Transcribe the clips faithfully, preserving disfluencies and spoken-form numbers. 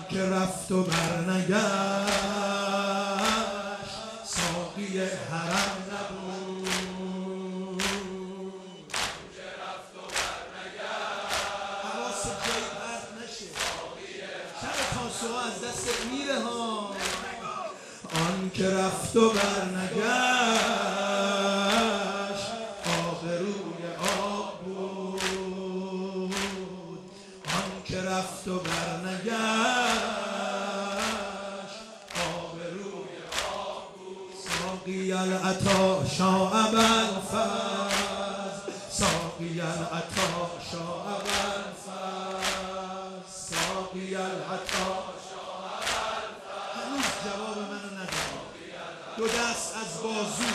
که رفت و برنگشت ساقی حرم نبود. آن که رفت و برنگشت حواست جایی پرت نشه، شب تاسوعا از دست میره ها. آن که رفت و برنگشت آبروی آب بود. آن که رفت و برنگشت آبروی آب بود. ساقی العطا شاه ابوالفضل، ساقی العطا شاه ابوالفضل، ساقی العطا جواب منو نداد، دو دست از بازو.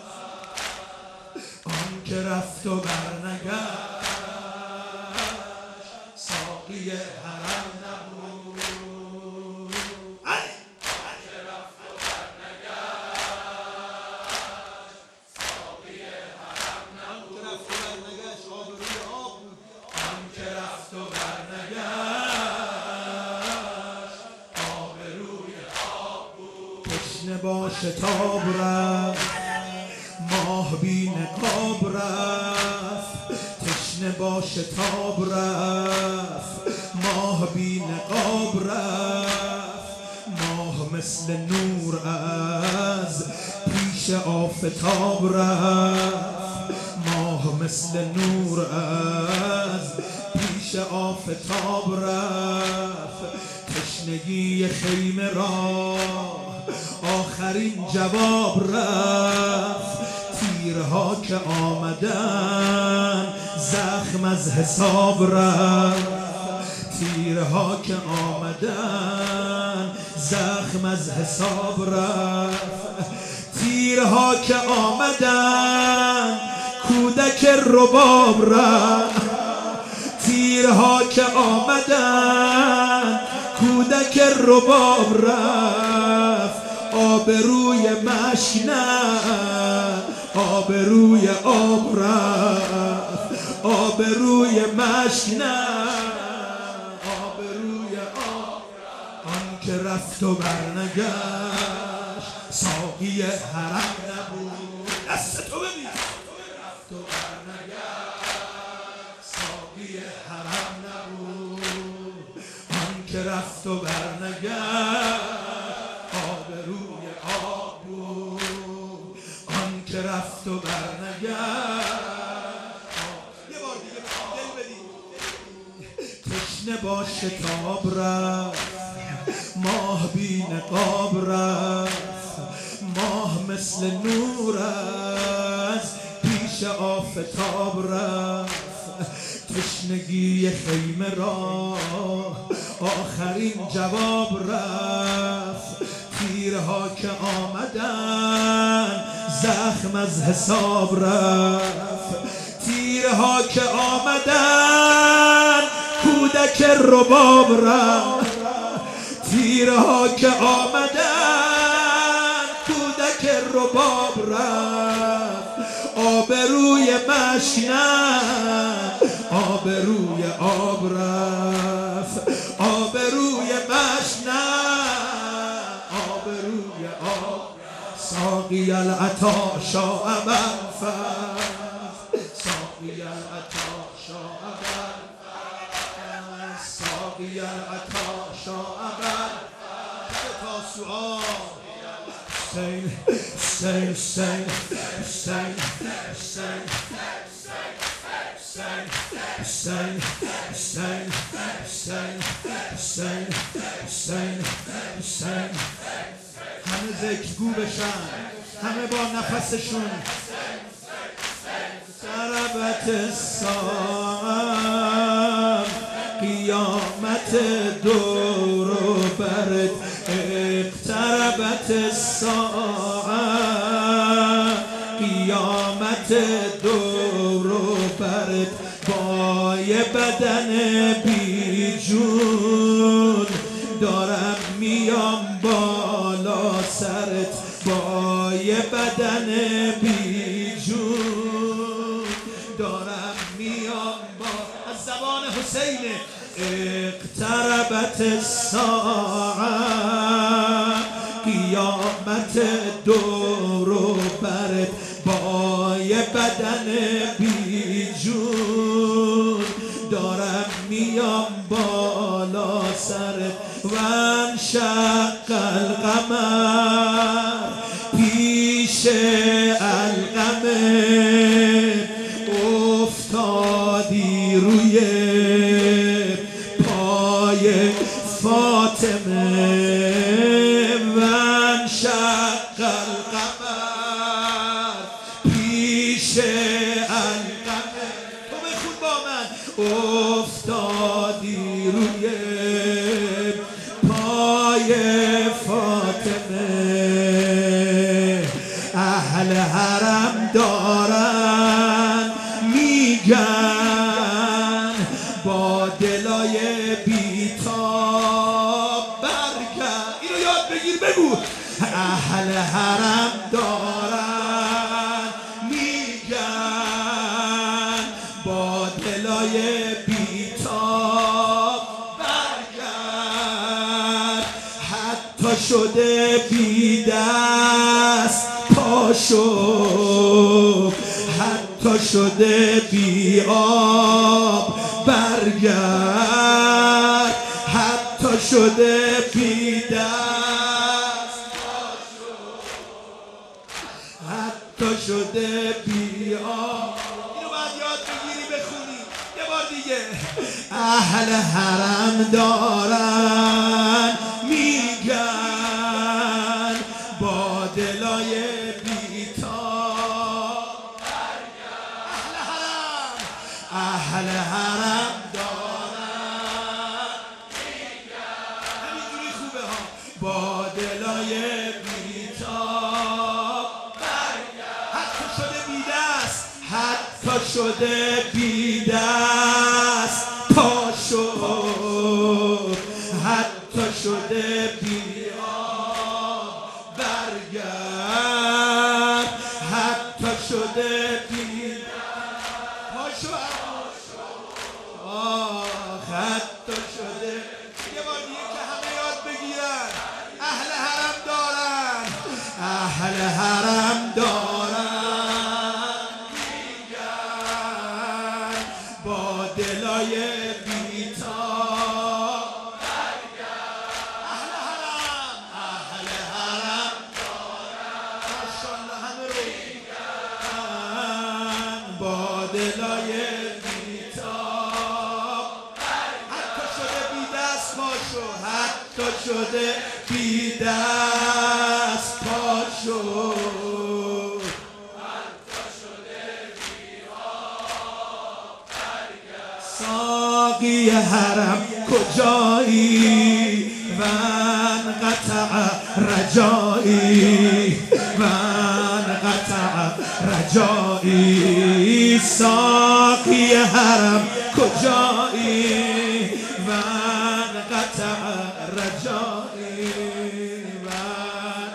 آن که رفت و برنگشت ساقی حرم نبود. آن که رفت و برنگشت ساقی حرم نبود. آن که رفت و برنگشت آبروی آب بود. آن که رفت و برنگشت با شتاب رفت ماه بی نقاب رفت، تشنه با شتاب رفت ماه بی نقاب رفت. ماه مثل نور از پیش آفتاب رفت، ماه مثل نور از پیش آفتاب رفت. تشنگی خیمه را آخرین جواب رفت. تیرها که آمدن زخم از حساب رفت، تیرها که آمدن زخم از حساب رفت. تیرها که آمدن کودک رباب رفت، تیرها که آمدن کودک رباب رفت. آبروی مشک نه آبروی آب رفت، آبروی مشک نه آبروی آب. آن که رفت و برنگشت ساقی حرم نبود. دستتو ببین. رفت و برنگشت ساقی حرم نبود. آن که رفت و برنگشت آبروی آب بود. آن که رفت و برنگشت. یه بار دیگه دل بدید. تشنه با شتاب رفت ماه بی نقاب رفت، ماه مثل نور از پیش آفتاب رفت. تشنگی خیمه را آخرین جواب رفت. تیرها که آمدن زخم از حساب رفت، تیرها که آمدن کودک رباب رفت، تیرها که آمدن کودک رباب رفت. آبروی مشک نه آبروی آب رفت، آبروی مشک نه آبروی آب. ساقی العطا شاه ابوالفضل، ساقی العطا شاه ابوالفضل، ساقی العطا شاه ابوالفضل. تاسوعا حسین حسین حسین حسین حسین حسین حسین حسین حسین حسین حسین حسین. همه ذکرگو بشن، همه با نفسشون. ضربت الساعة قیامت دور و برد، اقتربت الساعة قیامت دور و برد. با یه بدن بی جون دارم میام بالا سرت، با یه بدن بی جون دارم میام با. از زبان حسین اقتربت ساعت قیامت دور و برت با یه بدن بی جون دارم میام بالا سرت و انشق القمر پیش القمر افتادی روی پای فاطمه و انشق القمر پیش القمر تو بخون با من افتادی روی پای فاطمه اهل حرم دارن میگن با دلای بیتاب برگرد اینو یاد بگیر بگو اهل حرم دارن میگن با دلای بیتاب برگرد حتی شده بی دست پاشو حتی شده بی آب برگرد حتی شده بی دست پاشو حتی شده بی آب اینو باید یاد بگیری بخونی یه بار دیگه اهل حرم دارن میگن با دلای اهل حرم دارن همینجوری خوبه ها با دلای بیتاب حتی شده بی دست حتی شده بی دست پاشو حتی شده بی آب برگرد حتی شده بی پاشو حتی شده یه بار دیگه که همه یاد بگیرن اهل حرم دارن اهل حرم دارن میگن با دلای بیتاب اهل حرم اهل حرم دارن ماشاءالله همه رو میگن با دلای حتی شده بی دست پاشو حتی شده بی آب برگرد ساقی حرم کجایی من قطع رجایی من قطع رجایی ساقی حرم کجایی من قطع رجایی من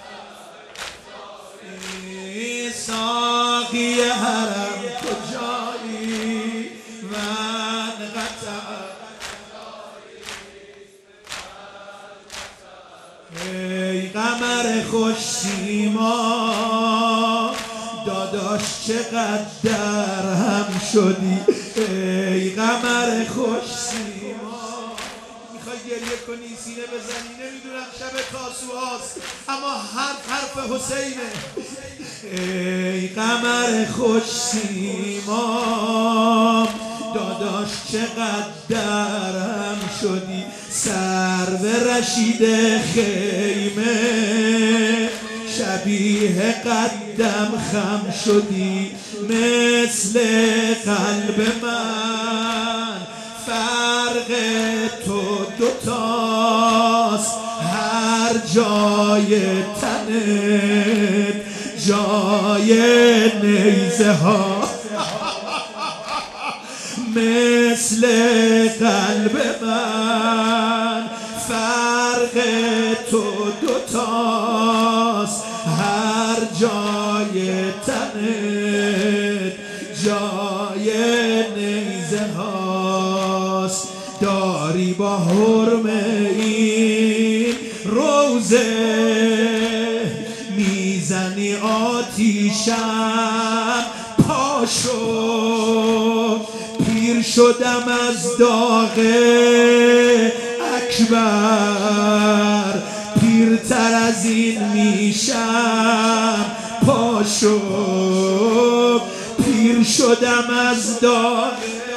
ساقی حرم کجایی من قطع ای قمر خوش سیما داداش چقدر در هم شدی ای قمر خوش سیما میخوای گریه کنی سینه بزنی نمیدونم شب تاسوعاست اما حرف حرف حسینه ای قمر خوش سیما داداش چقدر در هم شدی سر به رشید خیمه شبیه قدم خم شدی مثل قلب من فرق تو دوتاست هر جای تنت جای نیزه ها مثل قلب من فرق تو دوتاست هر جای تنت جای نیزه هاست داری با حرم این روزه میزنی آتیشم پاشو پیر شدم از داغ اکبر پیرتر از این میشم پاشو پیر شدم از داغ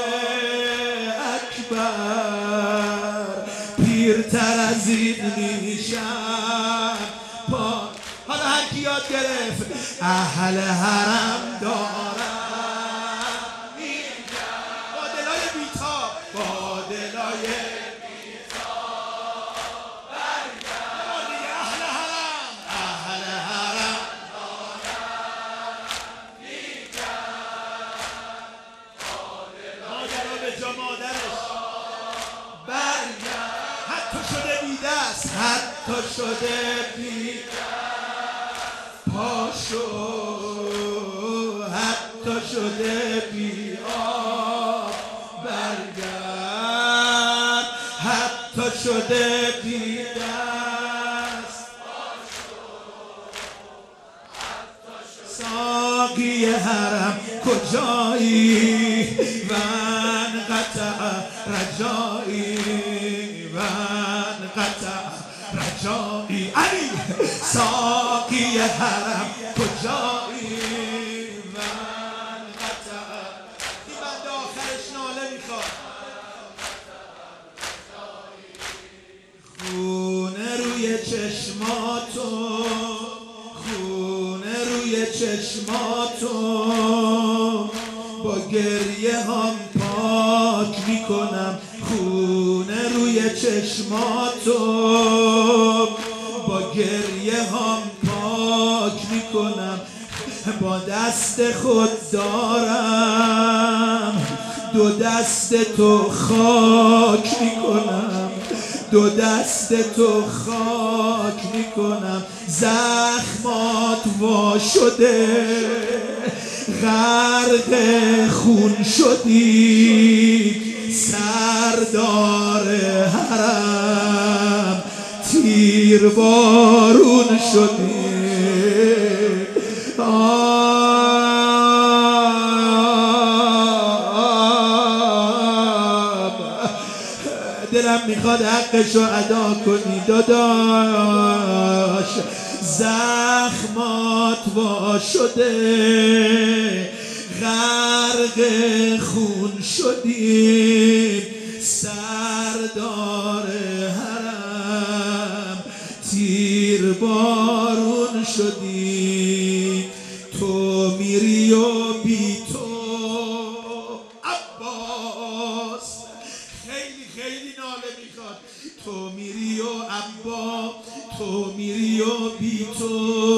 اکبر پیرتر از این میشم پا. حالا هر کی یاد گرفت اهل حرم دارم اینجا با دلای بیتاب با دلای بیتاب برگرد اهل حرم اهل حرم دارم اینجا مادرها به جا مادرش برگرد حتی شده بی دست حتی شده بی پاشو حتی شده بی آب برگرد حتی شده بی دست ساقی حرم کجایی من قطع رجایی من قطع رجایی علی ساقی حرم کجایی من قطع این بنده آخرش ناله میخواد خونه روی چشماتو خونه روی چشماتو با گریه هم پاک میکنم خونه روی چشماتو با گریه هم پاک میکنم با دست خود دارم دو دست تو خاک میکنم دو دست تو خاک میکنم زخمات وا شده غرق خون شدی سردار حرم تیر بارون شدی دلم میخواد حقشو ادا کنی داداش زخمات وا شده غرق خون شدی سردار حرم تیر بارون شدی تو میری و بی تو عباس خیلی خیلی ناله میخواد تو میری و عباس تو میری و بی تو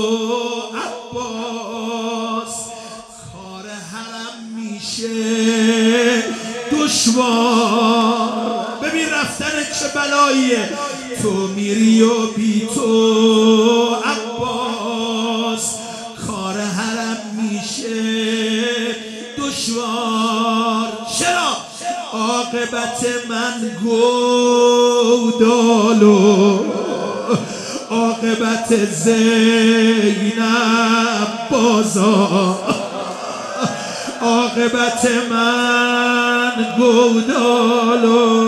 عباس کار حرم میشه دشوار ببین رفتن چه بلاییه تو میری و بی تو عباس کار حرم میشه دشوار چرا عاقبت من گودالو عاقبت زینب بازار عاقبت من گودالو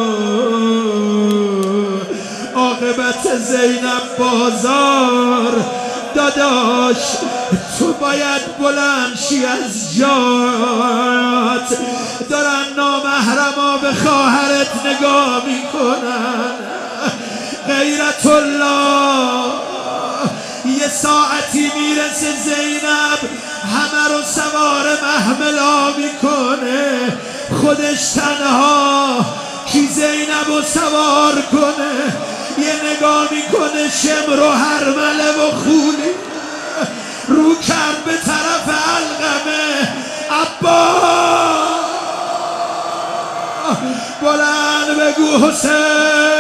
عاقبت زینب بازار داداش تو باید بلند شی از جات دارن نامحرما به خواهرت نگاه میکنن غیرت الله یه ساعتی میرسه زینب همه رو سوار محملا میکنه خودش تنها کی زینب رو سوار کنه یه نگاه میکنه شمر و هرمله و خولی رو کرد به طرف علقمه عباس بلند بگو حسین